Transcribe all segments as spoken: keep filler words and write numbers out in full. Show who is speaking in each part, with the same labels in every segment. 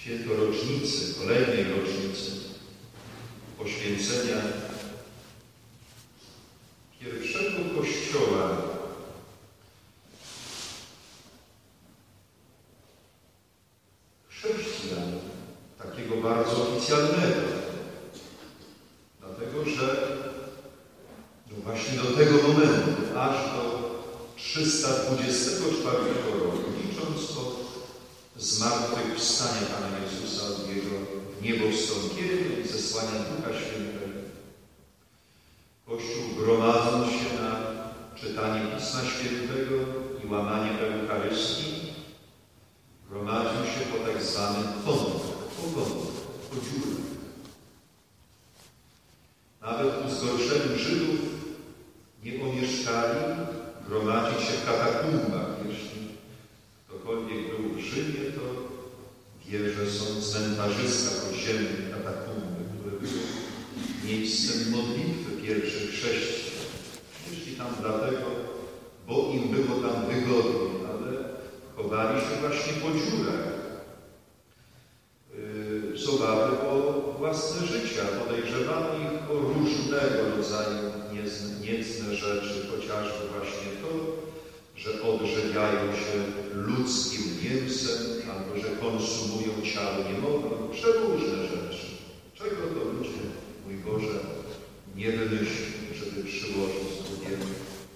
Speaker 1: święto rocznicy, kolejnej rocznicy poświęcenia pierwszego kościoła chrześcijan, takiego bardzo oficjalnego. Dlatego, że no właśnie do tego momentu, aż do trzysta dwudziestego czwartego roku, licząc od zmartwychwstania Pana Jezusa, od Jego niebowstąpienia i zesłania Ducha Świętego, Kościół, gromadząc się na czytanie Pisma Świętego i łamanie Eucharystii, gromadził się po tak zwanych pątkach, pogodach, podziurach. Nawet u zgorszeni Żydów nie omieszkali gromadzić się w katakumbach. Jeśli ktokolwiek był w Rzymie, to wie, że są cmentarzyska podziemne katakumby, które były miejscem modlitwy pierwszych chrześcijan. Jeśli tam dlatego, bo im było tam wygodnie, ale chowali się właśnie po dziurach yy, z obawy o własne życia. Podejrzewano ich o różnego rodzaju niecne rzeczy, chociażby właśnie to, że odżywiają się ludzkim mięsem, albo że konsumują ciało niemowląt, przeróżne rzeczy. Czego to ludzie, mój Boże, nie wymyśli, żeby przyłożyć do wielu.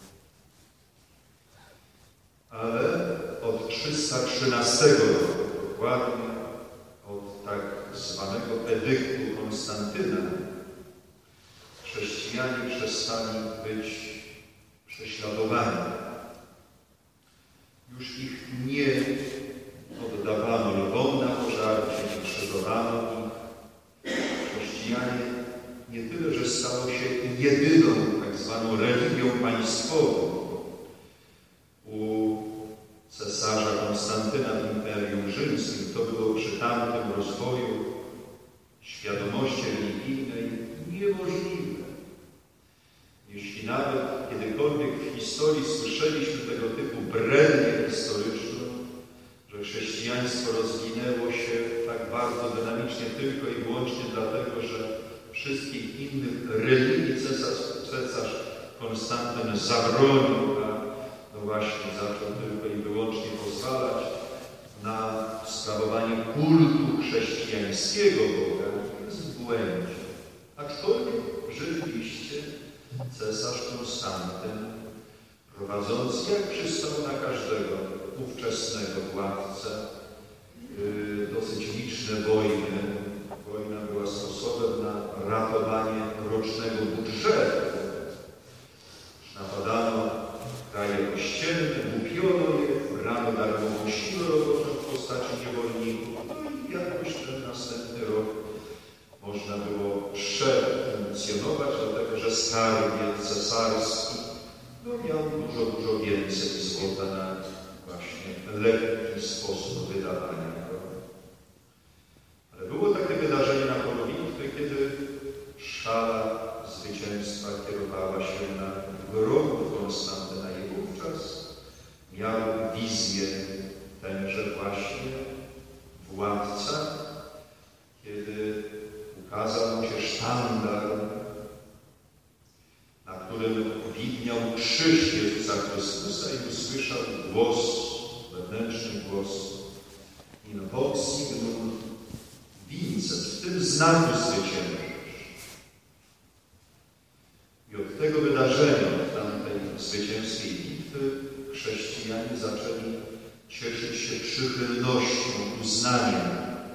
Speaker 1: Ale od trzysta trzynastego roku, dokładnie od tak zwanego edyktu Konstantyna, chrześcijanie przestali być prześladowani. Już ich nie oddawano lwom na pożarcie, nie krzyżowano ich. Chrześcijanie nie tyle, że stało się jedyną tak zwaną religią państwową. U cesarza Konstantyna w Imperium Rzymskim to było przy tamtym rozwoju świadomości religijnej niemożliwe. Jeśli nawet kiedykolwiek w historii słyszeliśmy tego typu brednię historyczną, że chrześcijaństwo rozwinęło się tak bardzo dynamicznie tylko i wyłącznie dlatego, że wszystkich innych religii cesarz, cesarz Konstantyn zabronił, a no właśnie zaczął tylko i wyłącznie pozwalać na sprawowanie kultu chrześcijańskiego Boga, jest w błędzie. Aczkolwiek rzeczywiście cesarz Konstantyn, prowadząc jak przystało na każdego ówczesnego władcę, yy, dosyć liczne wojny. Wojna była sposobem na ratowanie rocznego budżetu. Napadano kraje kościelne, głupiono je, brano darmową siłę roboczą w postaci niewolników. No i jakoś ten następny rok można było przefunkcjonować, dlatego że skarbiec cesarski no, miał dużo, dużo więcej złota na właśnie lekki sposób wydawania go. Ale było takie wydarzenie na polu bitwy, kiedy szala zwycięstwa kierowała się na wrogów Konstantyna i wówczas miał wizję tenże właśnie władca, kiedy ukazał mu się sztandar, na którym widniał krzyż Jezusa Chrystusa i usłyszał głos, wewnętrzny głos in vox signum vincet, w tym znaku zwyciężysz. I od tego wydarzenia, od tamtej zwycięskiej bitwy, chrześcijanie zaczęli cieszyć się przychylnością, uznaniem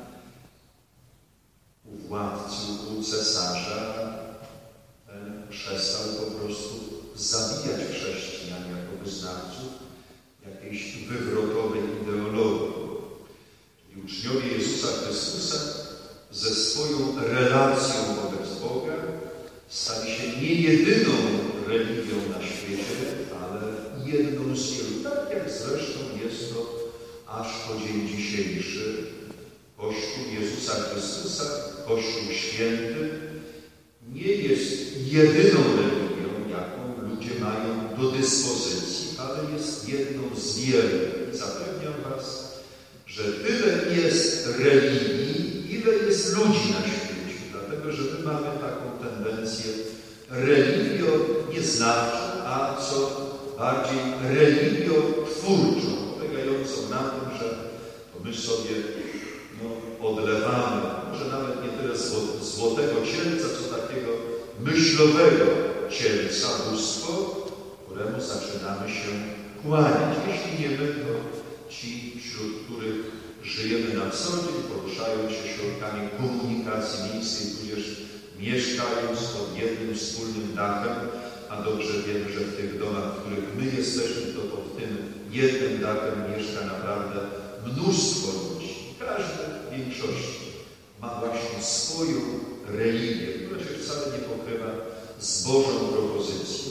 Speaker 1: u władcy, u cesarza. Ten przestał po prostu zabijać chrześcijan jako wyznawców jakiejś wywrotowej ideologii. I uczniowie Jezusa Chrystusa ze swoją relacją wobec Boga stali się nie jedyną religią na świecie, ale jedną z wielu. Tak jak zresztą jest to aż po dzień dzisiejszy. Kościół Jezusa Chrystusa, Kościół Święty, nie jest jedyną religią, jaką ludzie mają do dyspozycji, ale jest jedną z wielu. I zapewniam was, że tyle jest religii, jest ludzi na świecie, dlatego że my mamy taką tendencję religio-nieznawczą, a co bardziej religio-twórczą, polegającą na tym, że to my sobie no, odlewamy, może nawet nie tyle złotego cielca, co takiego myślowego cielca, bóstwo, któremu zaczynamy się kłaniać. Jeśli nie my, to ci, wśród których żyjemy na co dzień, poruszają się środkami komunikacji miejskiej, tudzież mieszkając pod jednym wspólnym dachem, a dobrze wiemy, że w tych domach, w których my jesteśmy, to pod tym jednym dachem mieszka naprawdę mnóstwo ludzi. Każdy w większości ma właśnie swoją religię, która się wcale nie pokrywa z Bożą propozycją.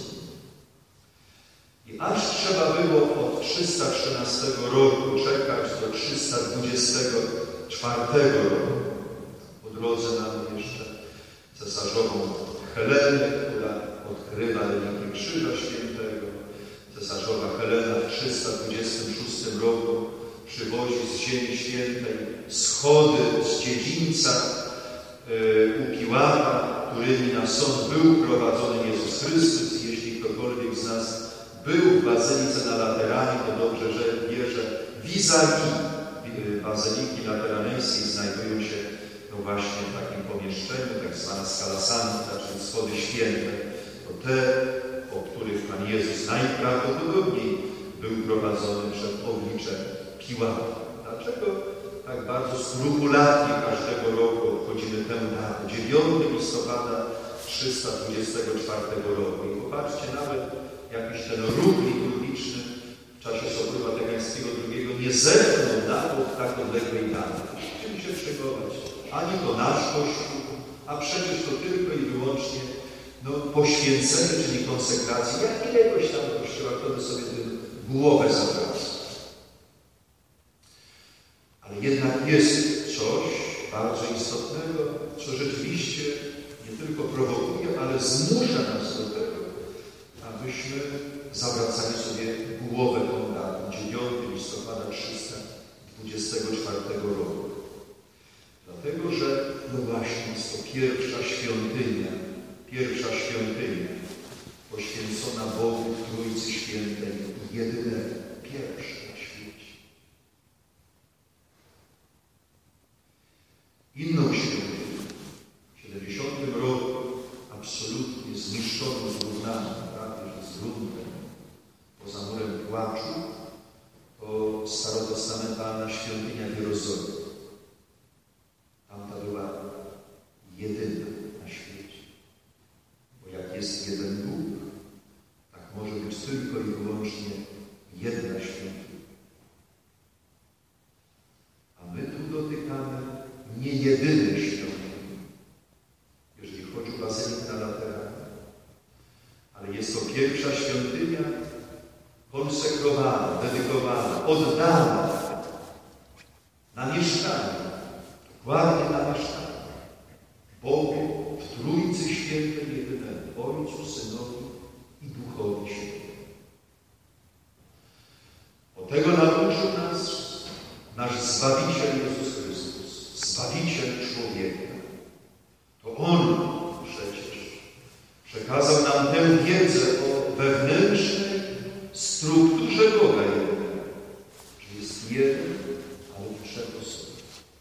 Speaker 1: I aż trzeba było od trzysta trzynastego roku czekać do trzysta dwudziestego czwartego roku. Po drodze mamy jeszcze cesarzową Helenę, która odkrywa religię Krzyża Świętego. Cesarzowa Helena w trzysta dwudziestym szóstym roku przywozi z Ziemi Świętej schody z dziedzińca yy, u Piłata, którymi na sąd był prowadzony Jezus Chrystus. Jeśli ktokolwiek z nas był w bazylice na Lateranie, to dobrze, że wie, że vis-a-vis bazyliki lateraneńskiej znajdują się no właśnie w takim pomieszczeniu, tak zwana Scala Sancta, czyli schody święte. To te, o których Pan Jezus najprawdopodobniej był prowadzony przed oblicze Piłata. Dlaczego tak bardzo skrupulatnie każdego roku obchodzimy tę datę, dziewiątego listopada trzysta dwudziestego czwartego roku? I popatrzcie, nawet jakiś ten ruch liturgiczny w czasie Soboru Watykańskiego drugiego nie zepchnął na bok tak odległej daty. Czym się przejmować? Ani to nasz Kościół, a przecież to tylko i wyłącznie no, poświęcenie, czyli konsekracji jakiegoś tam Kościoła, kto by sobie tym głowę zawracał. Ale jednak jest coś bardzo istotnego, co rzeczywiście nie tylko prowokuje, ale zmusza nas do tego, abyśmy zawracali sobie głowę tą datą, dziewiątego listopada trzysta dwudziestego czwartego roku. Dlatego, że no właśnie jest to pierwsza świątynia, pierwsza świątynia poświęcona Bogu Trójcy Świętej, jedynego, pierwsza na świecie. Inną świątynię w siedemdziesiątym roku absolutnie zniszczoną, zrównaną, prawie że z gruntem, poza murem płaczu, to starotestamentalna świątynia w Jerozolimie. Tamta była jedyna na świecie. Bo jak jest jeden Bóg, tak może być tylko i wyłącznie jedna świątynia. A my tu dotykamy nie jedynej świątyni, jeżeli chodzi o bazylikę na Lateranie, ale jest to pierwsza świątynia konsekrowana, dedykowana, oddana na mieszkanie, dokładnie na mieszkanie Bogu w Trójcy Świętej jedynemu, Ojcu, Synowi i Duchowi Świętemu. O tego nauczył nas nasz Zbawiciel Jezus Chrystus, Zbawiciel człowieka. To On przecież przekazał nam tę wiedzę o wewnętrznej strukturze Boga jednego, że jest jeden, ale w trzech osobach.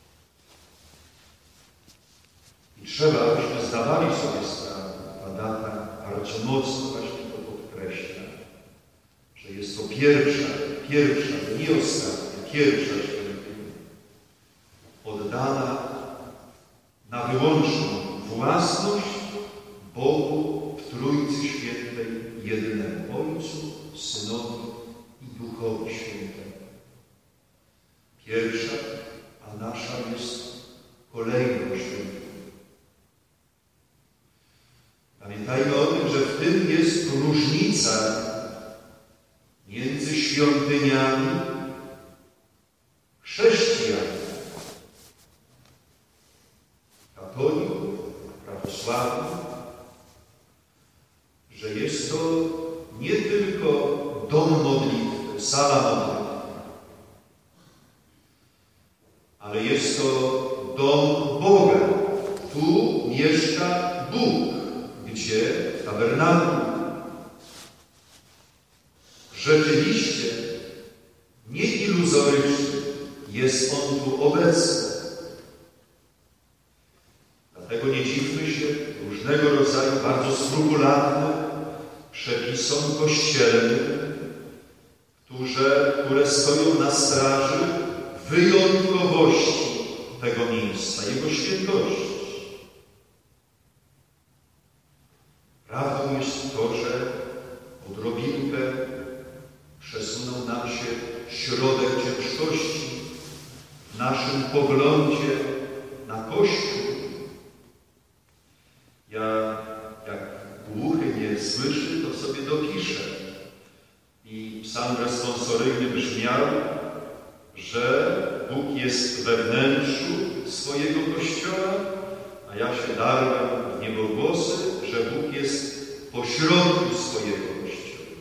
Speaker 1: I trzeba, abyśmy zdawali sobie sprawę, ta data bardzo mocno właśnie to podkreśla, że jest to pierwsza, pierwsza, nie ostatnia, pierwsza świątynia, oddana na wyłączną własność Bogu w Trójcy Świętej jedynemu, Ojcu, Synowi i Duchowi Świętemu. Pierwsza, a nasza jest kolejną świątynią. Pamiętajmy o tym, że w tym jest różnica między świątyniami chrześcijan, katolików, prawosławnych, że jest to nie tylko dom modlitwy, sala modlitwy, ale jest to dom Boga. Tu mieszka Bóg. Gdzie? W tabernakulum. Rzeczywiście, nie iluzorycznie, jest On tu obecny. Dlatego nie dziwmy się różnego rodzaju bardzo skrupulatnym przepisom kościelnym, które, które stoją na straży wyjątkowości tego miejsca, jego świętości. Prawdą jest to, że odrobinkę przesunął nam się środek ciężkości w naszym poglądzie na Kościół. Ja, jak głuchy nie słyszy, to sobie dopiszę. I psalm responsoryjny brzmiał, że Bóg jest we wnętrzu swojego Kościoła, a ja się darłem w niebogłosy, że Bóg jest pośrodku swojego Kościoła.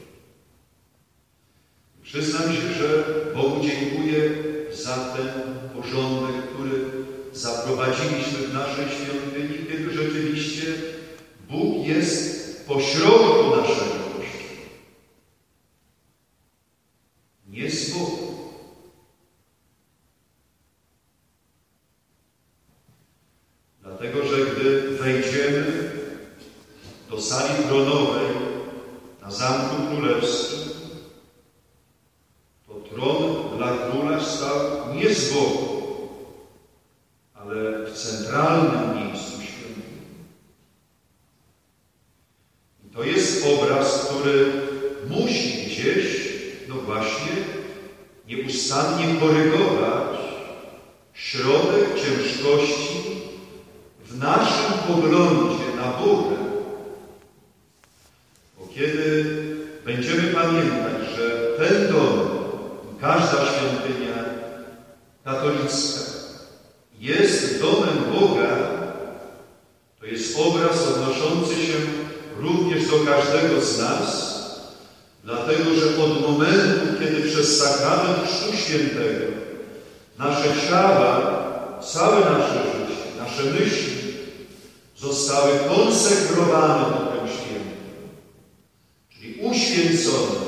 Speaker 1: Przyznam się, że Bogu dziękuję za ten porządek, który zaprowadziliśmy w naszej świątyni, kiedy rzeczywiście Bóg jest pośrodku naszego Kościoła. Nie z boku. Dlatego, że gdy wejdziemy do sali tronowej na Zamku Królewskim, to tron dla króla stał nie z boku, ale w centralnym miejscu świątyni. I to jest obraz, który musi gdzieś, no właśnie, nieustannie korygować środek ciężkości w naszym poglądzie na Boga. Bo kiedy będziemy pamiętać, że ten dom, każda świątynia katolicka jest domem Boga, to jest obraz odnoszący się również do każdego z nas, dlatego że od momentu, kiedy przez sakrament Chrztu Świętego nasze ciała, całe nasze życie, nasze myśli zostały konsekrowane Duchem Świętym, czyli uświęcone,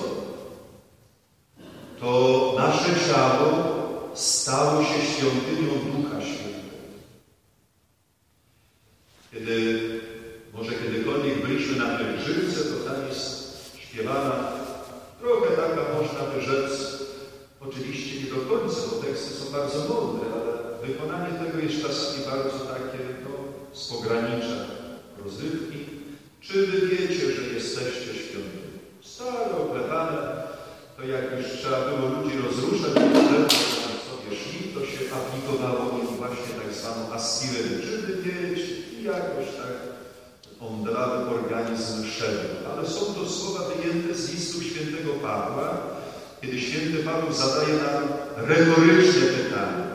Speaker 1: to nasze ciało stało się świątynią Ducha Świętego. Kiedy, może kiedykolwiek byliśmy na pielgrzymce, to tam jest śpiewana trochę taka, można by rzec, oczywiście nie do końca, bo teksty są bardzo mądre, ale wykonanie tego jest czasami bardzo takie, no, z pogranicza rozrywki. Czy wy wiecie, że jesteście świątynią? Stare, oklepane, to jak już trzeba było ludzi rozruszać, to sobie szli, to się aplikowało im właśnie tak zwaną aspirynę. Czy wy wiecie? I jakoś tak omdlawy organizm szedł. Ale są to słowa wyjęte z listu świętego Pawła, kiedy święty Paweł zadaje nam retoryczne pytanie.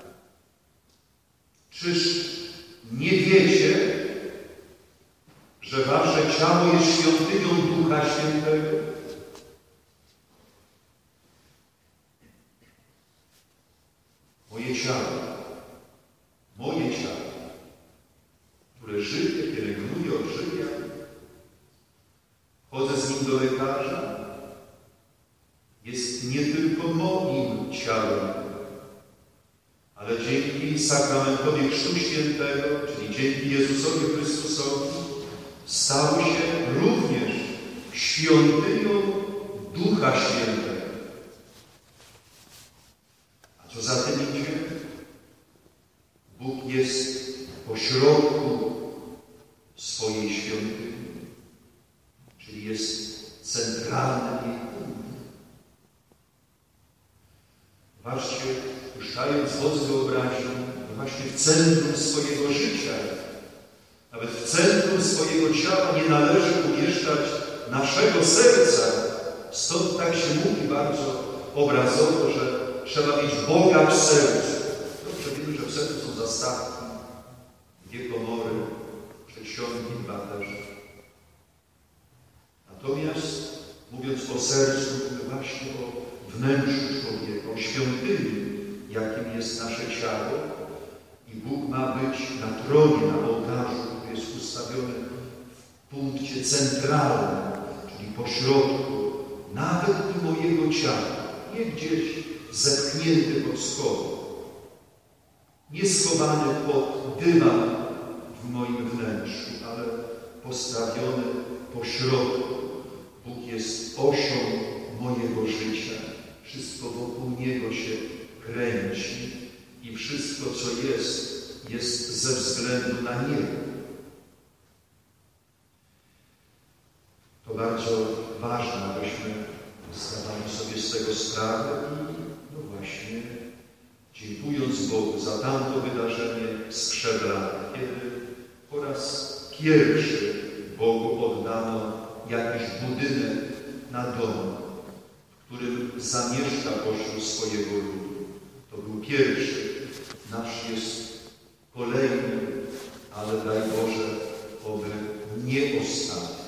Speaker 1: Czyż nie wiecie, że wasze ciało jest świątynią Ducha Świętego? Moje ciało, moje ciało, które żyje, pielęgnuję, odżywiam, chodzę z nim do lekarza, jest nie tylko moim ciałem, ale dzięki sakramentowi Chrztu Świętego, czyli dzięki Jezusowi Chrystusowi, stało się również świątynią Ducha Świętego. A co za tym idzie? Bóg jest pośrodku swojej świątyni, czyli jest centralnym jej punktem. Zobaczcie, puszczając woz wyobraźni, no właśnie w centrum swojego życia, nawet w centrum swojego ciała nie należy umieszczać naszego serca. Stąd tak się mówi bardzo obrazowo, że trzeba mieć Boga w sercu. Dobrze wiemy, że w sercu są zastawki, dwie komory, przedsionki, dwa też. Natomiast mówiąc o sercu, mówimy właśnie o wnętrzu człowieka, o świątyni, jakim jest nasze ciało. I Bóg ma być na tronie, na ołtarzu, który jest ustawiony w punkcie centralnym, czyli pośrodku, nawet i mojego ciała, nie gdzieś zepchnięty pod schody, nie schowany pod dywan w moim wnętrzu, ale postawiony pośrodku. Bóg jest osią mojego życia. Wszystko wokół Niego się kręci i wszystko, co jest, jest ze względu na Niego. To bardzo ważne, abyśmy zdawali sobie z tego sprawę i no właśnie, dziękując Bogu za tamto wydarzenie sprzed lat, kiedy po raz pierwszy Bogu oddano jakiś budynek na dom, w którym zamieszka pośród swojego ludu. To był pierwszy, nasz jest kolejny, ale daj Boże, oby nie ostatni.